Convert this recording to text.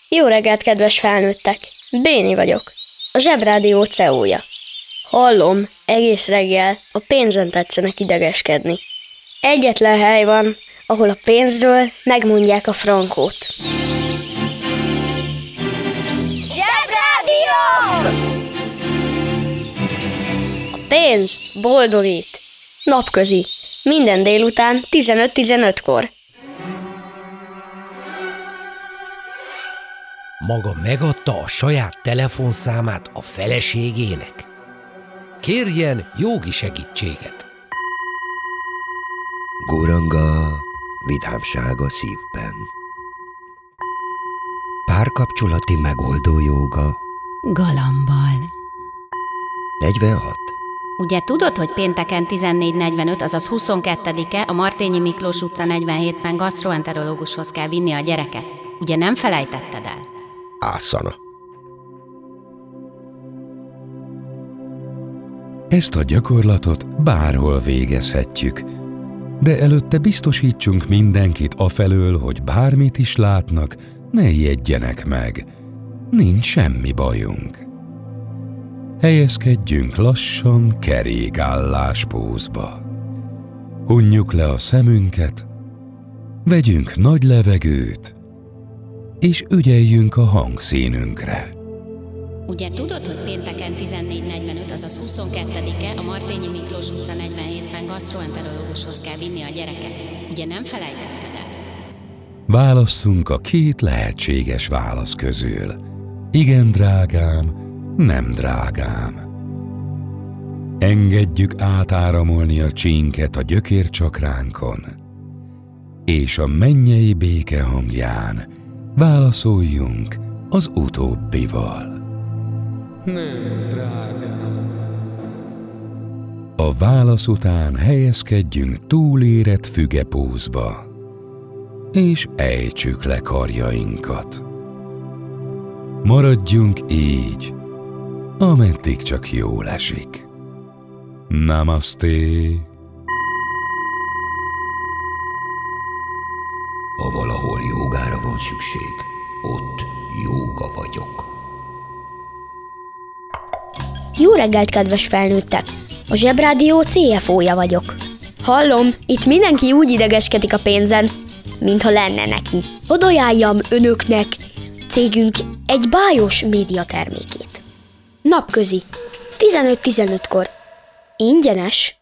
Jó reggelt, kedves felnőttek! Béni vagyok, a Zsebrádió CEO-ja. Hallom, egész reggel a pénzen tetszenek idegeskedni. Egyetlen hely van, ahol a pénzről megmondják a frankót. Zsebrádió! A pénz boldogít. Napközi, minden délután 15:15-kor. Maga megadta a saját telefonszámát a feleségének? Kérjen jogi segítséget. Guranga, vidámság a szívben. Párkapcsolati megoldó jóga. Galambal. 46. Ugye tudod, hogy pénteken 14:45, azaz 22-e a Martényi Miklós utca 47-ben gasztroenterológushoz kell vinni a gyereket? Ugye nem felejtetted el? Ászana. Ezt a gyakorlatot bárhol végezhetjük, de előtte biztosítsunk mindenkit afelől, hogy bármit is látnak, ne ijedjenek meg. Nincs semmi bajunk. Helyezkedjünk lassan kerékállás pózba. Hunjuk le a szemünket, vegyünk nagy levegőt, és ügyeljünk a hangszínünkre. Ugye tudod, hogy pénteken 14:45, azaz 22-e a Martényi Miklós utca 47-ben gasztroenterológushoz kell vinni a gyereket? Ugye nem felejtetted el? Válasszunk a két lehetséges válasz közül. Igen, drágám, nem drágám. Engedjük átáramolni a csínket a gyökércsakránkon, és a mennyei béke hangján válaszoljunk az utóbbival. Nem, drágám. A válasz után helyezkedjünk túlérett fügepózba, és ejtsük le karjainkat. Maradjunk így, ameddig csak jól esik. Namaste! Ha valahol jógára van szükség, ott jóga vagyok. Jó reggelt, kedves felnőttek! A Zsebrádió CFO-ja vagyok. Hallom, itt mindenki úgy idegeskedik a pénzen, mintha lenne neki. Hadd ajánljam önöknek cégünk egy bájos médiatermékét. Napközi, 15:15-kor. Ingyenes.